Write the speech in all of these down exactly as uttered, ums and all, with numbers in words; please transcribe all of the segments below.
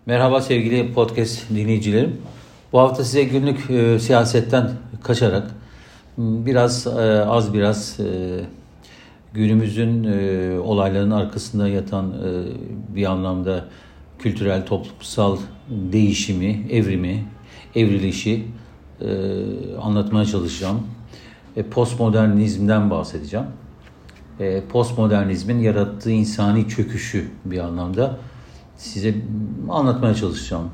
Merhaba sevgili podcast dinleyicilerim. Bu hafta size günlük e, siyasetten kaçarak biraz e, az biraz e, günümüzün e, olayların arkasında yatan e, bir anlamda kültürel, toplumsal değişimi, evrimi, evrilişi e, anlatmaya çalışacağım. E, postmodernizmden bahsedeceğim. E, postmodernizmin yarattığı insani çöküşü bir anlamda size anlatmaya çalışacağım.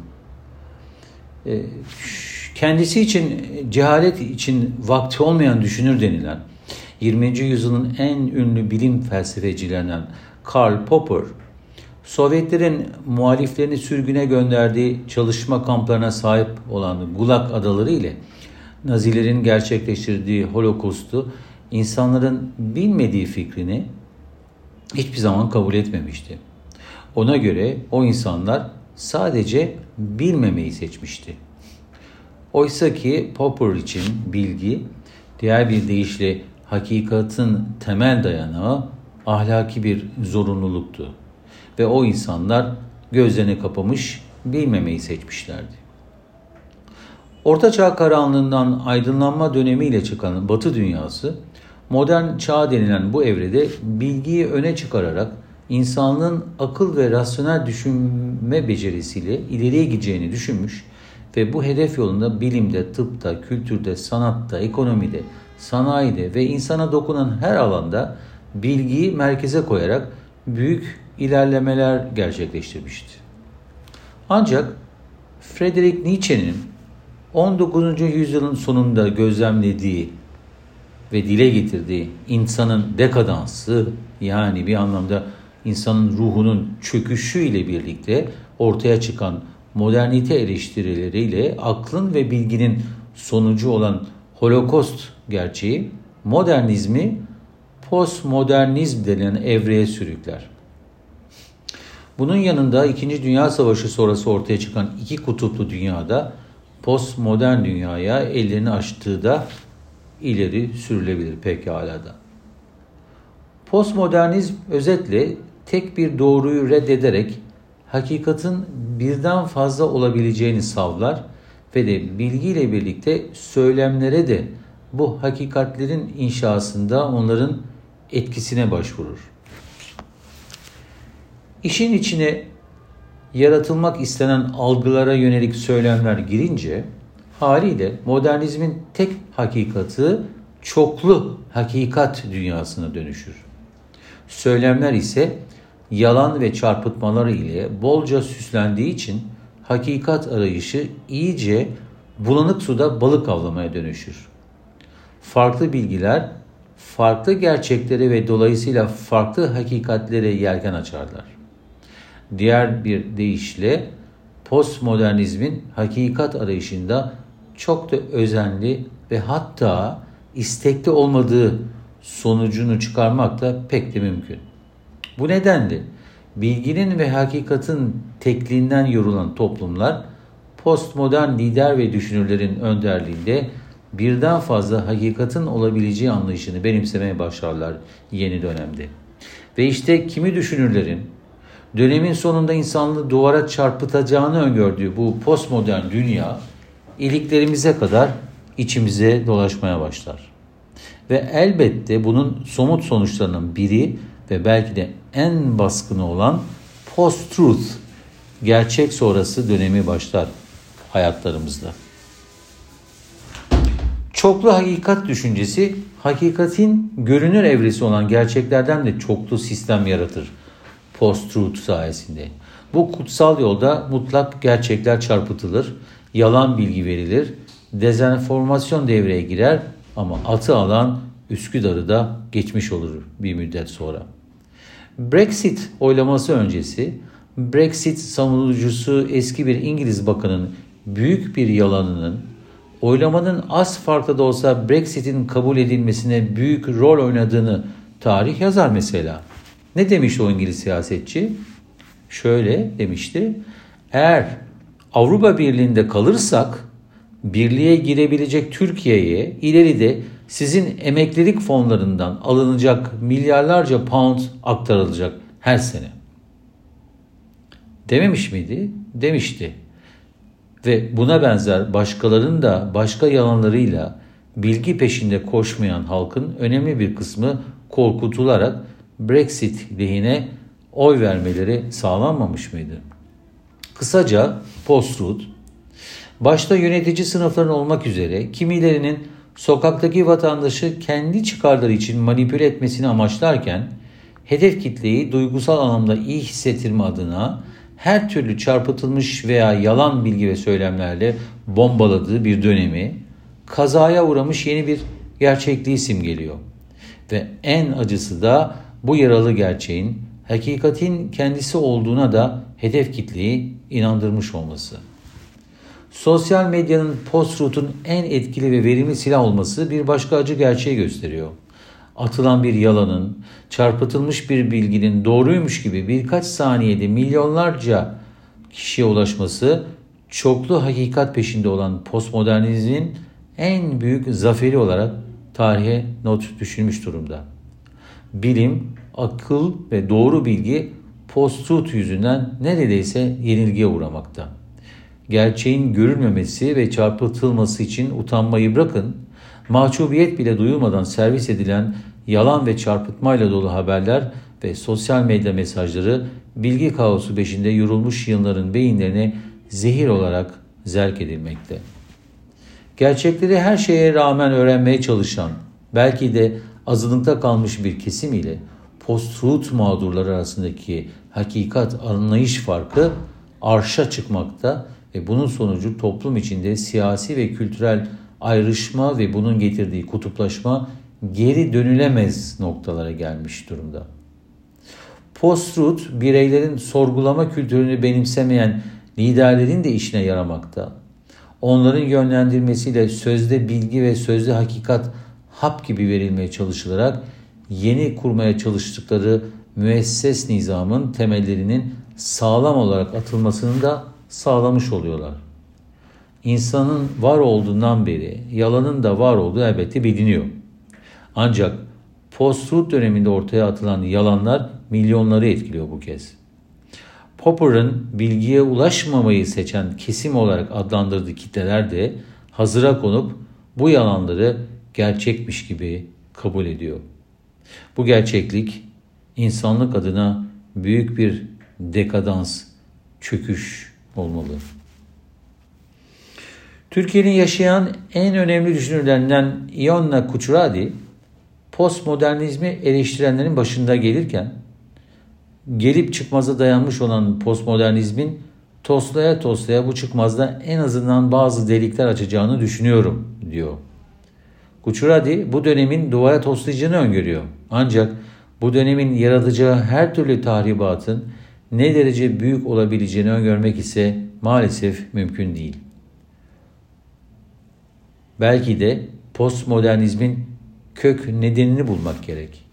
Kendisi için, cehalet için vakti olmayan düşünür denilen yirminci yüzyılın en ünlü bilim felsefecilerinden Karl Popper, Sovyetlerin muhaliflerini sürgüne gönderdiği çalışma kamplarına sahip olan Gulag adaları ile Nazilerin gerçekleştirdiği Holocaust'u insanların bilmediği fikrini hiçbir zaman kabul etmemişti. Ona göre o insanlar sadece bilmemeyi seçmişti. Oysa ki Popper için bilgi, diğer bir deyişle hakikatin temel dayanağı ahlaki bir zorunluluktu. Ve o insanlar gözlerini kapamış, bilmemeyi seçmişlerdi. Orta Çağ karanlığından aydınlanma dönemiyle çıkan Batı dünyası, modern çağ denilen bu evrede bilgiyi öne çıkararak insanlığın akıl ve rasyonel düşünme becerisiyle ileriye gideceğini düşünmüş ve bu hedef yolunda bilimde, tıpta, kültürde, sanatta, ekonomide, sanayide ve insana dokunan her alanda bilgiyi merkeze koyarak büyük ilerlemeler gerçekleştirmişti. Ancak Friedrich Nietzsche'nin on dokuzuncu yüzyılın sonunda gözlemlediği ve dile getirdiği insanın dekadansı, yani bir anlamda insanın ruhunun çöküşü ile birlikte ortaya çıkan modernite eleştirileriyle aklın ve bilginin sonucu olan Holocaust gerçeği modernizmi postmodernizm denilen evreye sürükler. Bunun yanında İkinci Dünya Savaşı sonrası ortaya çıkan iki kutuplu dünyada postmodern dünyaya ellerini açtığı da ileri sürülebilir pekala da. Postmodernizm özetle tek bir doğruyu reddederek hakikatin birden fazla olabileceğini savlar ve de bilgiyle birlikte söylemlere de bu hakikatlerin inşasında onların etkisine başvurur. İşin içine yaratılmak istenen algılara yönelik söylemler girince haliyle modernizmin tek hakikati çoklu hakikat dünyasına dönüşür. Söylemler ise yalan ve çarpıtmalar ile bolca süslendiği için hakikat arayışı iyice bulanık suda balık avlamaya dönüşür. Farklı bilgiler, farklı gerçeklere ve dolayısıyla farklı hakikatlere yelken açarlar. Diğer bir deyişle postmodernizmin hakikat arayışında çok da özenli ve hatta istekli olmadığı sonucunu çıkarmak da pek de mümkün. Bu nedenle bilginin ve hakikatin tekliğinden yorulan toplumlar postmodern lider ve düşünürlerin önderliğinde birden fazla hakikatin olabileceği anlayışını benimsemeye başlarlar yeni dönemde. Ve işte kimi düşünürlerin dönemin sonunda insanlığı duvara çarpıtacağını öngördüğü bu postmodern dünya iliklerimize kadar içimize dolaşmaya başlar. Ve elbette bunun somut sonuçlarının biri ve belki de en baskını olan post-truth, gerçek sonrası dönemi başlar hayatlarımızda. Çoklu hakikat düşüncesi, hakikatin görünür evresi olan gerçeklerden de çoklu sistem yaratır post-truth sayesinde. Bu kutsal yolda mutlak gerçekler çarpıtılır, yalan bilgi verilir, dezenformasyon devreye girer ama atı alan Üsküdar'ı da geçmiş olur bir müddet sonra. Brexit oylaması öncesi Brexit savunucusu eski bir İngiliz bakanın büyük bir yalanının oylamanın az farklı da olsa Brexit'in kabul edilmesine büyük rol oynadığını tarih yazar mesela. Ne demiş o İngiliz siyasetçi? Şöyle demişti: eğer Avrupa Birliği'nde kalırsak birliğe girebilecek Türkiye'ye ileride sizin emeklilik fonlarından alınacak milyarlarca pound aktarılacak her sene. Dememiş miydi? Demişti. Ve buna benzer başkalarının da başka yalanlarıyla bilgi peşinde koşmayan halkın önemli bir kısmı korkutularak Brexit lehine oy vermeleri sağlanmamış mıydı? Kısaca post-truth, başta yönetici sınıfların olmak üzere kimilerinin sokaktaki vatandaşı kendi çıkarları için manipüle etmesini amaçlarken hedef kitleyi duygusal anlamda iyi hissettirme adına her türlü çarpıtılmış veya yalan bilgi ve söylemlerle bombaladığı bir dönemi kazaya uğramış yeni bir gerçekliği simgeliyor. Ve en acısı da bu yaralı gerçeğin hakikatin kendisi olduğuna da hedef kitleyi inandırmış olması. Sosyal medyanın post-truth'un en etkili ve verimli silah olması bir başka acı gerçeği gösteriyor. Atılan bir yalanın, çarpıtılmış bir bilginin doğruymuş gibi birkaç saniyede milyonlarca kişiye ulaşması, çoklu hakikat peşinde olan postmodernizmin en büyük zaferi olarak tarihe not düşülmüş durumda. Bilim, akıl ve doğru bilgi post-truth yüzünden neredeyse yenilgiye uğramakta. Gerçeğin görülmemesi ve çarpıtılması için utanmayı bırakın, mahcubiyet bile duyulmadan servis edilen yalan ve çarpıtmayla dolu haberler ve sosyal medya mesajları bilgi kaosu peşinde yorulmuş yığınların beyinlerine zehir olarak zerk edilmekte. Gerçekleri her şeye rağmen öğrenmeye çalışan, belki de azınlıkta kalmış bir kesim ile post-truth mağdurları arasındaki hakikat anlayış farkı arşa çıkmakta ve bunun sonucu toplum içinde siyasi ve kültürel ayrışma ve bunun getirdiği kutuplaşma geri dönülemez noktalara gelmiş durumda. Post-truth bireylerin sorgulama kültürünü benimsemeyen liderlerin de işine yaramakta. Onların yönlendirmesiyle sözde bilgi ve sözde hakikat hap gibi verilmeye çalışılarak yeni kurmaya çalıştıkları müesses nizamın temellerinin sağlam olarak atılmasını da sağlamış oluyorlar. İnsanın var olduğundan beri yalanın da var olduğu elbette biliniyor. Ancak post-truth döneminde ortaya atılan yalanlar milyonları etkiliyor bu kez. Popper'ın bilgiye ulaşmamayı seçen kesim olarak adlandırdığı kitleler de hazıra konup bu yalanları gerçekmiş gibi kabul ediyor. Bu gerçeklik insanlık adına büyük bir dekadans, çöküş olmalı. Türkiye'nin yaşayan en önemli düşünürlerinden Ionna Kuchuradi, postmodernizmi eleştirenlerin başında gelirken, gelip çıkmaza dayanmış olan postmodernizmin toslaya toslaya bu çıkmazda en azından bazı delikler açacağını düşünüyorum, diyor. Kuchuradi bu dönemin duvara toslayacağını öngörüyor. Ancak bu dönemin yaratacağı her türlü tahribatın ne derece büyük olabileceğini öngörmek ise maalesef mümkün değil. Belki de postmodernizmin kök nedenini bulmak gerek.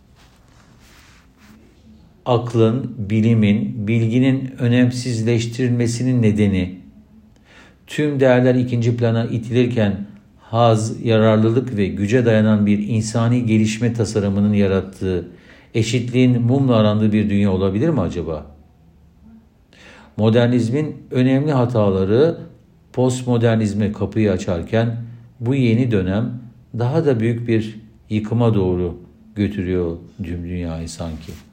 Aklın, bilimin, bilginin önemsizleştirilmesinin nedeni, tüm değerler ikinci plana itilirken haz, yararlılık ve güce dayanan bir insani gelişme tasarımının yarattığı, eşitliğin mumla arandığı bir dünya olabilir mi acaba? Modernizmin önemli hataları postmodernizme kapıyı açarken bu yeni dönem daha da büyük bir yıkıma doğru götürüyor tüm dünyayı sanki.